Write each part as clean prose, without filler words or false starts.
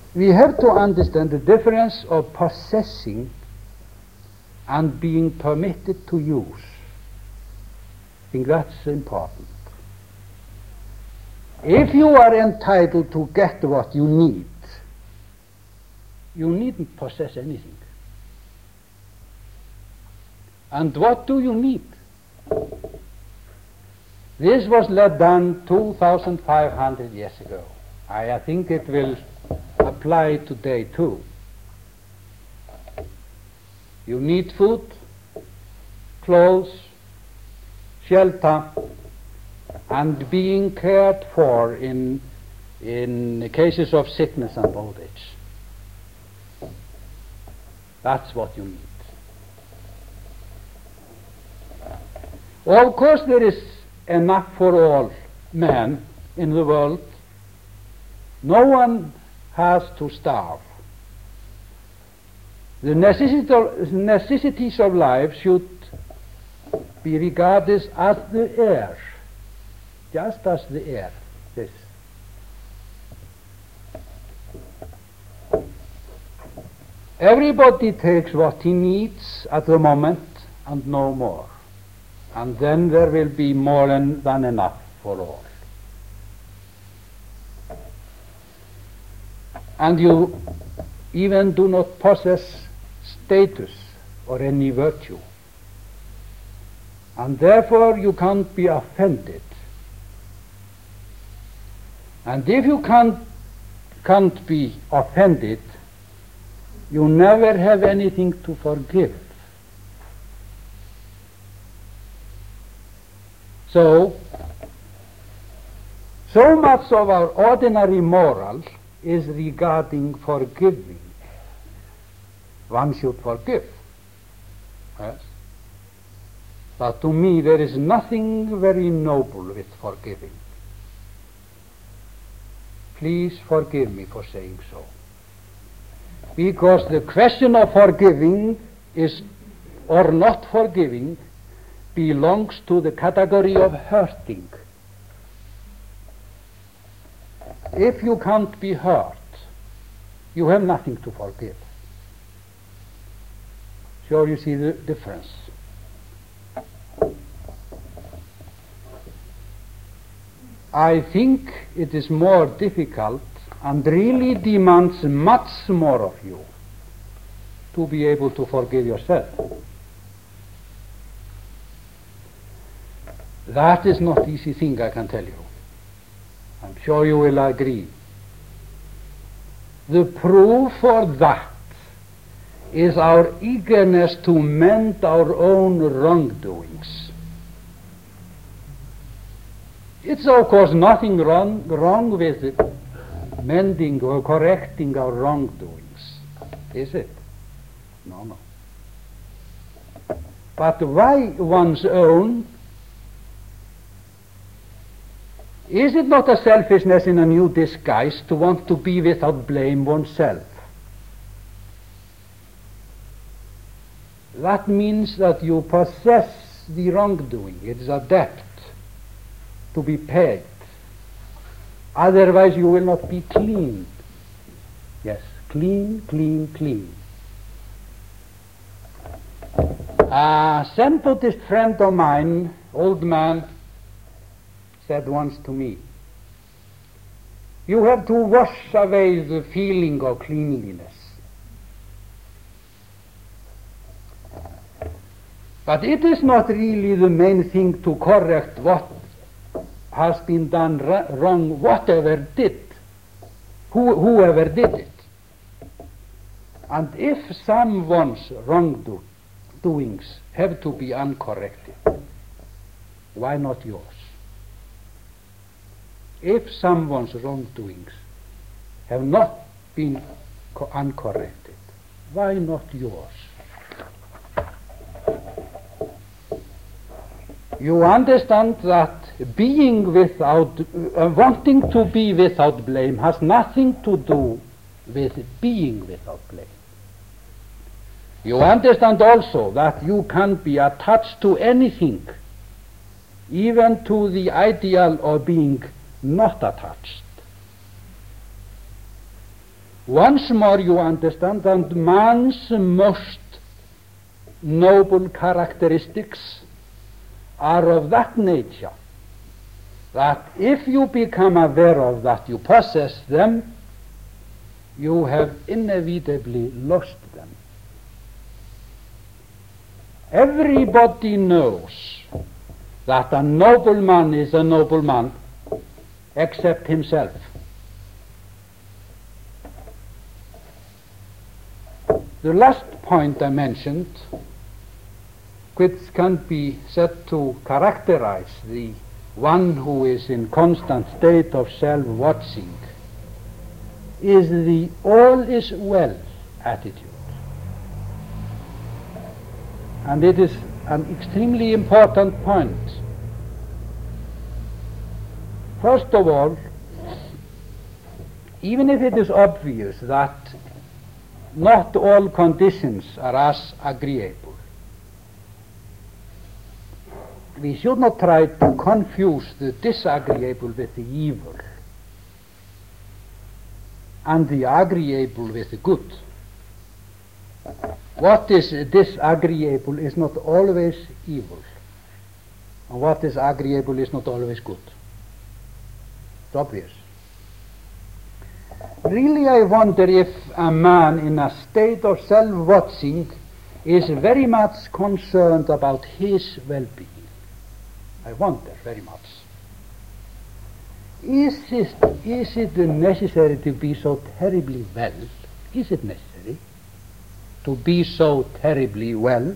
we have to understand the difference of possessing and being permitted to use. I think that's important. If you are entitled to get what you need, you needn't possess anything. And what do you need? This was done 2,500 years ago. I think it will apply today too. You need food, clothes, shelter, and being cared for in cases of sickness and old age. That's what you need. Well, of course there is enough for all men in the world. No one has to starve. The necessities of life should be regarded as the air, just as the air is. Everybody takes what he needs at the moment and no more. And then there will be more than enough for all. And you even do not possess status or any virtue. And therefore you can't be offended. And if you can't be offended, you never have anything to forgive. So much of our ordinary moral is regarding forgiving. One should forgive. Yes. But to me there is nothing very noble with forgiving. Please forgive me for saying so. Because the question of forgiving is or not forgiving belongs to the category of hurting. If you can't be hurt, you have nothing to forgive. Sure, you see the difference. I think it is more difficult and really demands much more of you to be able to forgive yourself. That is not an easy thing, I can tell you. I'm sure you will agree. The proof for that is our eagerness to mend our own wrongdoings. It's of course nothing wrong with mending or correcting our wrongdoings, is it? No. But why one's own? Is it not a selfishness in a new disguise to want to be without blame oneself? That means that you possess the wrongdoing. It is a debt to be paid. Otherwise you will not be clean. Yes, clean. A Zen Buddhist friend of mine, old man, said once to me, you have to wash away the feeling of cleanliness. But it is not really the main thing to correct what has been done wrong, whoever did it. And if someone's wrongdoings have to be uncorrected, why not yours? If someone's wrongdoings have not been uncorrected, why not yours? You understand that wanting to be without blame has nothing to do with being without blame. You understand also that you can be attached to anything, even to the ideal of being not attached. Once more you understand that man's most noble characteristics are of that nature that if you become aware of that you possess them, you have inevitably lost them. Everybody knows that a noble man is a noble man except himself. The last point I mentioned, which can be said to characterize the one who is in constant state of self-watching, is the all is well attitude. And it is an extremely important point. First of all, even if it is obvious that not all conditions are as agreeable, we should not try to confuse the disagreeable with the evil and the agreeable with the good. What is disagreeable is not always evil, and what is agreeable is not always good. It's obvious. Really, I wonder if a man in a state of self-watching is very much concerned about his well-being. I wonder very much. Is it necessary to be so terribly well? Is it necessary to be so terribly well?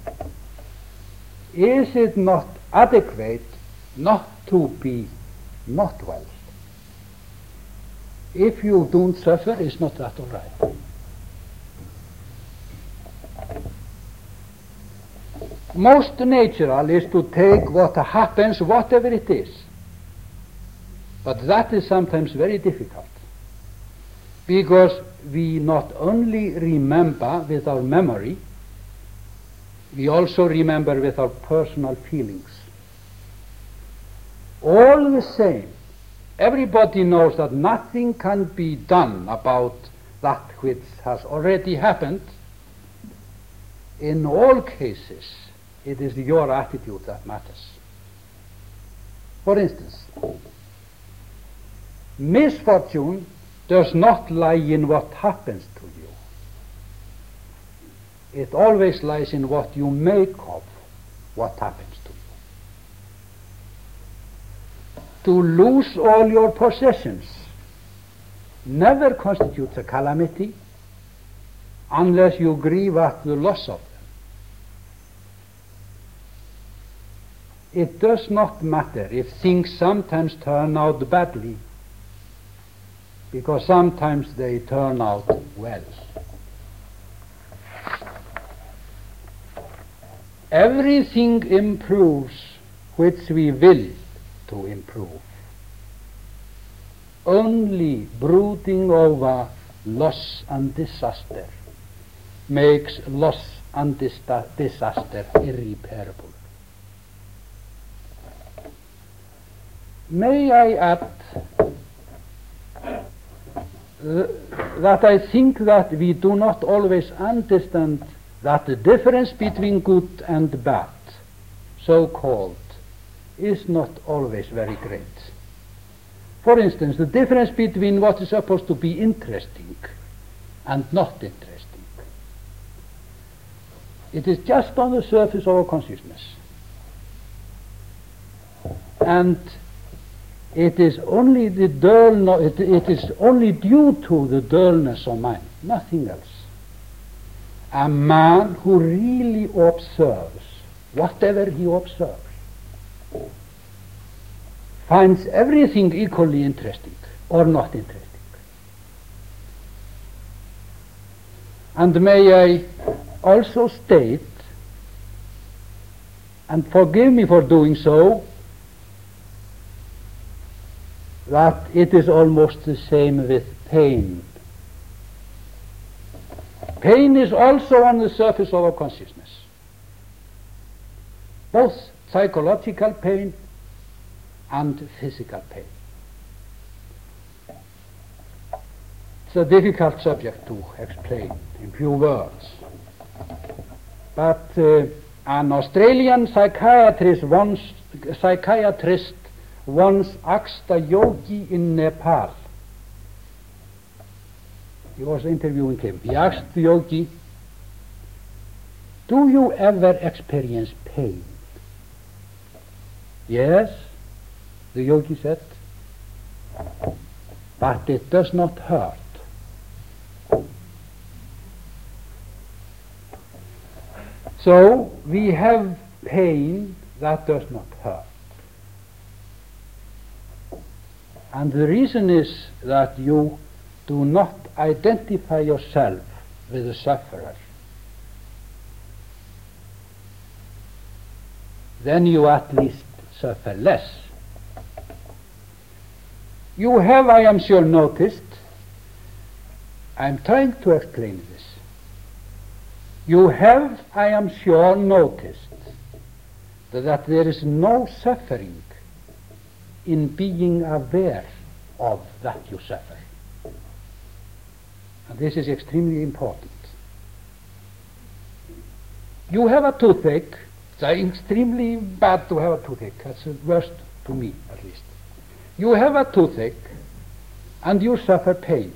Is it not adequate not to be not well? If you don't suffer, is not that all right? Most natural is to take what happens, whatever it is. But that is sometimes very difficult, because we not only remember with our memory, we also remember with our personal feelings. All the same, everybody knows that nothing can be done about that which has already happened. In all cases, it is your attitude that matters. For instance, misfortune does not lie in what happens to you. It always lies in what you make of what happens to you. To lose all your possessions never constitutes a calamity unless you grieve at the loss of them. It does not matter if things sometimes turn out badly, because sometimes they turn out well. Everything improves which we will to improve. Only brooding over loss and disaster makes loss and disaster irreparable. May I add that I think that we do not always understand that the difference between good and bad, so-called, is not always very great. For instance, the difference between what is supposed to be interesting and not interesting. It is just on the surface of our consciousness. And it is only the it is only due to the dullness of mind, nothing else. A man who really observes whatever he observes finds everything equally interesting or not interesting. And may I also state, and forgive me for doing so, that it is almost the same with pain. Pain is also on the surface of our consciousness. Both psychological pain and physical pain. It's a difficult subject to explain in few words. But an Australian psychiatrist once asked a yogi in Nepal. He was interviewing him. He asked the yogi, "Do you ever experience pain?" "Yes," the yogi said, "but it does not hurt." So we have pain that does not hurt. And the reason is that you do not identify yourself with the sufferer. Then you at least suffer less. You have, I am sure, noticed, I am trying to explain this. You have, I am sure, noticed that there is no suffering in being aware of that you suffer. And this is extremely important. You have a toothache. It's extremely bad to have a toothache. That's the worst to me, at least. You have a toothache and you suffer pain.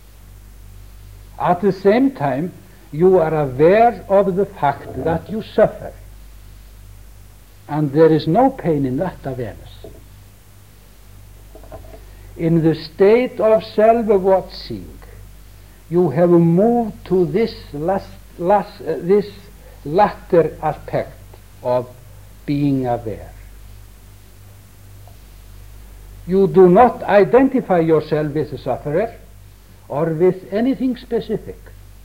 At the same time, you are aware of the fact that you suffer. And there is no pain in that awareness. In the state of self-watching, you have moved to this latter aspect of being aware. You do not identify yourself with the sufferer or with anything specific.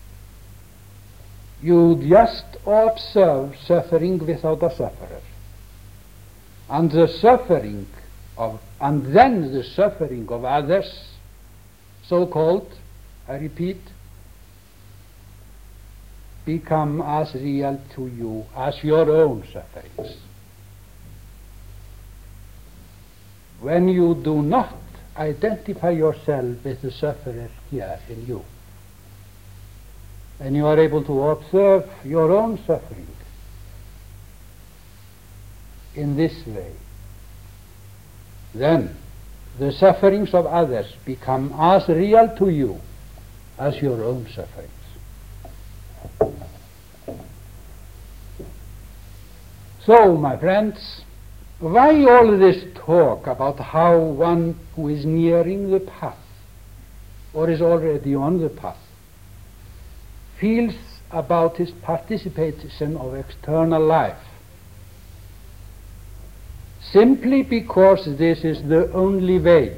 You just observe suffering without a sufferer. And then the suffering of others, so-called, I repeat, become as real to you as your own sufferings. When you do not identify yourself with the sufferer here in you, and you are able to observe your own suffering in this way, then the sufferings of others become as real to you as your own sufferings. So, my friends, why all this talk about how one who is nearing the path or is already on the path feels about his participation of external life? Simply because this is the only way.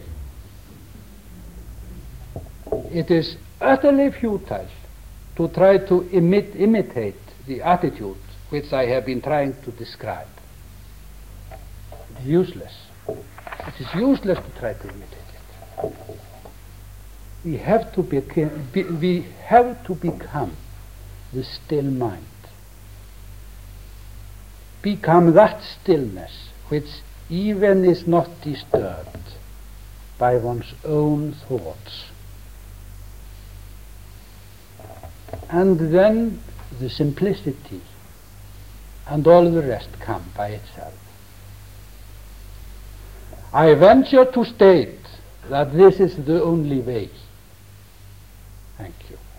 It is utterly futile to try to imitate the attitude which I have been trying to describe. It is useless. It is useless to try to imitate it. We have to become the still mind. Become that stillness which even is not disturbed by one's own thoughts. And then the simplicity and all the rest come by itself. I venture to state that this is the only way. Thank you.